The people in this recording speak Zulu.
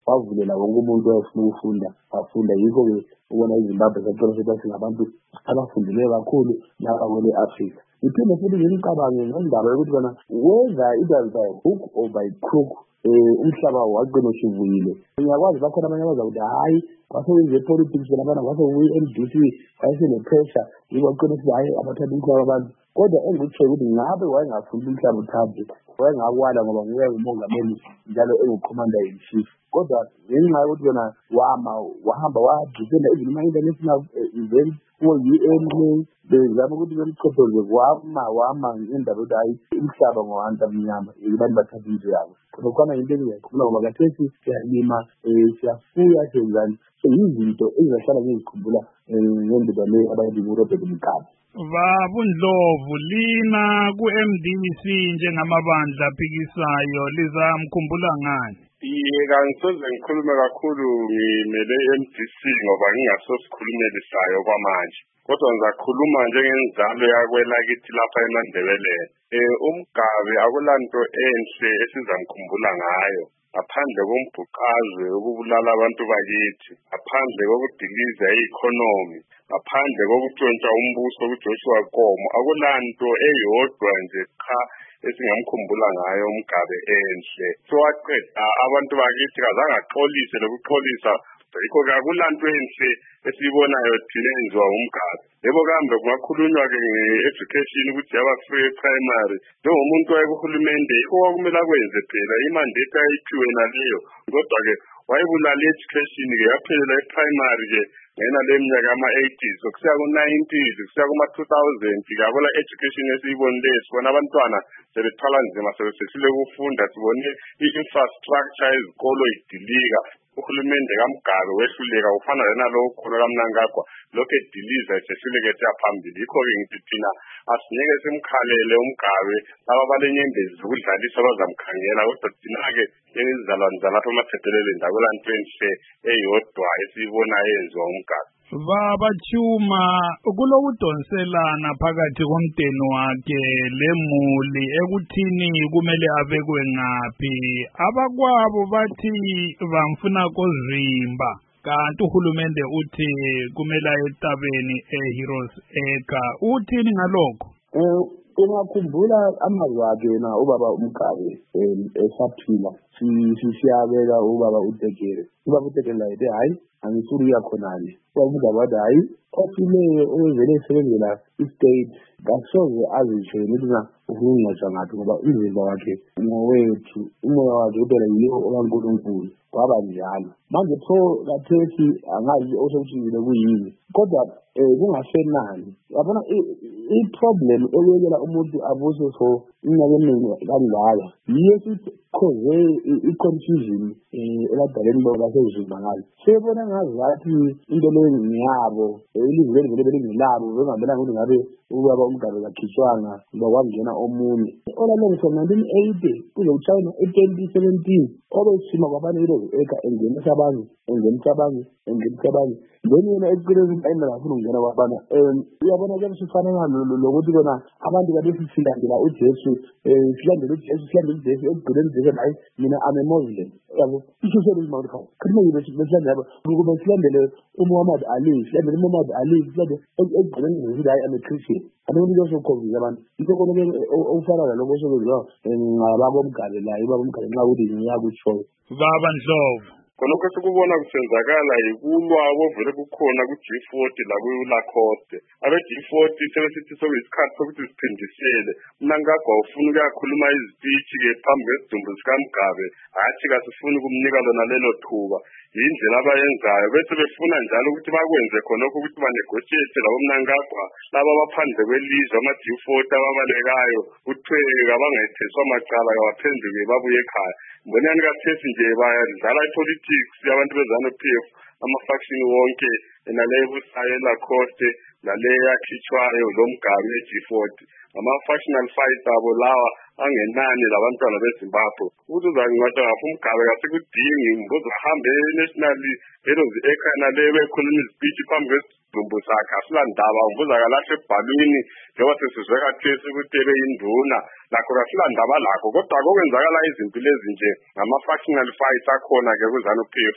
wavulela wonke umuntu oyefuna ukufunda afunda. Yikho-ke ubona iZimbabwe saqola ukuthi singabantu abafundileyo kakhulu lapha kwele Afrika. Iphinde futhi ngilicabange ngendaba yokuthi bona whether it was by hook or by crook umhlaba wagcina usuvuyile. Ngiyakwazi bakhona abanye abazakuthi hayi kwasebenze politics labana kwase uyi-NDC wayesene-pressure yiko wagcina ukuthi hayi abathatha umhlaba abantu. Kodwa engikutsho ukuthi ngabe wayengafuni umhlaba uthathe, wayengakwala ngoba nguye umongameli njalo engu-commander-in-chief. Kodwa ngenxa yokuthi yona wahamba wadifenda even ama-international events ko-UN bezama ukuthi bemchothoze wama ngendaba yokuthi hayi umhlaba ngowabantu abamnyama abantu bathatha indlu yabo. Khona into engiyayikhumbula ngoba khathesi siyalima, siyafuya, senzani. So yizinto ezizahlala ngizikhumbula ngendaba le abayenza uRobert Mugabe. Babundlovu, lina ku-MDC njengamabandla aphikisayo lizamkhumbula ngani? Kangisoze ngikhulume kakhulu ngimele MDC ngoba ngingasosikhulumeli sayo kwamanje. Kodwa ngizakhuluma njengenzalo yakwelakithi lapha eMandebeleni. UMugabe akulanto enhle esizamkhumbula ngayo. Ngaphandle kombhuqazwe ukubulala abantu bakithi, ngaphandle kokudiliza i-economy, ngaphandle kokutshontsha umbuso kuJoshua Nkomo, akulanto eyodwa nje cha esingamkhumbula ngayo uMugabe enhle. Sowaqeda abantu bakithi kazange axolise lokuxolisa. Yikho-ke akulanto enhle esiyibonayo thina enziwa uMugabe. Yebo kambe kungakhulunywa-ke nge-education ukuthi yaba free primary. Njengomuntu wayekuhulumende yikho kwakumele akwenze phela imandate ayiphiwe naleyo. Kodwa-ke wayebulala i-education-ke yaphelela e-primary-ke ngena le minyaka yama-80s kusiya ku-90s kusiya kuma-2000 yabona education esiyibonile sibona abantwana sebethwala nzima sebesehlule ukufunda, sibone i-infrastructure ezikolo idilika. Uhulumende kaMugabe wehluleka ufana nalowo khona kaMnangagwa lokho ediliza esehluleke phambili. Yikho-ke ngithi thina asinike simkhalele uMugabe laba balenyembezi zokudlalisa bazamkhangela. Kodwa thina-ke njengezizalwane zalapha emathetheleleni akulanto enhle eyodwa esiyibona yenziwa uMugabe. Baba Chuma, kulokudonselana phakathi komdeni wakhe lemuli ekuthini kumele abekwe ngaphi. Abakwabo bathi bamfuna kozimba, kanti uhulumende uthi kumele etabeni eHeroes Acre. Uthini ngalokho? Ungakhumbula amazwi akhe na ubaba uMugabe esaphila siyabeka ubaba uTekere. Ubaba uTekere la ethi hayi angifuni uyakhonale. Ubaba uMugabe wathi hayi ofileyo owezele esebenzela istate kasoze azisho ukuthi na ufuna ungcwatshwa ngaphi ngoba umzimba wakhe ngowethu, umoya wakhe kuphela yiwo okaNkulunkulu. Kwaba njalo. Manje pho kathesi angazi osokuthile kuyini. Kodwa kungasenani. Yabona i-problem ekuyekela umuntu abuse for iminyaka eminingi kangaka yiyo sikhoze i-confusion ebadaleni basezimba ngayo. Sebona ngazathi into leyo ngiyabo ilizwe leli vele belingilabo bengamelanga ukuthi ngabe ubaba uMugabe kakhishwanga ngoba wangena omunye. Olalenge from 1980 kuze kuchayina 2017 obesima kwabantu eka engenisa abanye then yena ekugcineni ayindlela afuna ukungena kwabana. Uyabona ke sifana lokuthi kona abantu kade silandela uJesu, silandela uJesu ekugcineni nje hayi mina ame Muslim. Yabo isho izimali khawo khona yibe silandela ukuba silandele uMuhammad Ali, silandele uMuhammad Ali, silandele ekugcineni nje hayi ame Christian. Abantu bazokhombisa abantu into kona ke ofana naloko sokuziwa ngababo uMugabe la ibaba uMugabe nxa ukuthi ngiyakutsho. Baba Ndlovu, khonokho sikubona kusenzakala yikulwa ovele kukhona ku-G40 lakuLacoste. Abe-G40 sebesithi sokuyisikhathi sokuthi siphindisele. Mnangagwa ufuna ukuyakhuluma izipitshi-ke phambi kwesidumbu sikaMugabe, hathi kasifuni ukumnika lona lelo thuba. Yindlela abayenzayo bese befuna njalo ukuthi bakwenze khonokho ukuthi banegotiate labo Mnangagwa laba abaphandle kwelizwe ama-G40 ababalekayo kuthiwe kabangayetheswa amacala kabaphenduke babuye ekhaya. Mbonani kathesi nje bayadlala i-politics yabantu beZANU-PF ama-faction wonke naleyo busayo eLacoste naleyo yakhitshwayo lo Mugabe e-G40 ama-factional fight abo lawa angenani labantwana beZimbabwe. Ukuthi uzangcwatshwa ngapha uMugabe kasekudingi mbuzo ahambe e-National Heroes Acre naleyo bekhuluma izipitshi phambi sakhe asilandaba ngibuza kalahle ebhalwini njengoba sesizwe kathesi ukuthi ebeyinduna lakho kasilandaba lakho kodwa kokwenzakala izinto lezi nje ngama-factional fights akhona-ke kuzanu-PF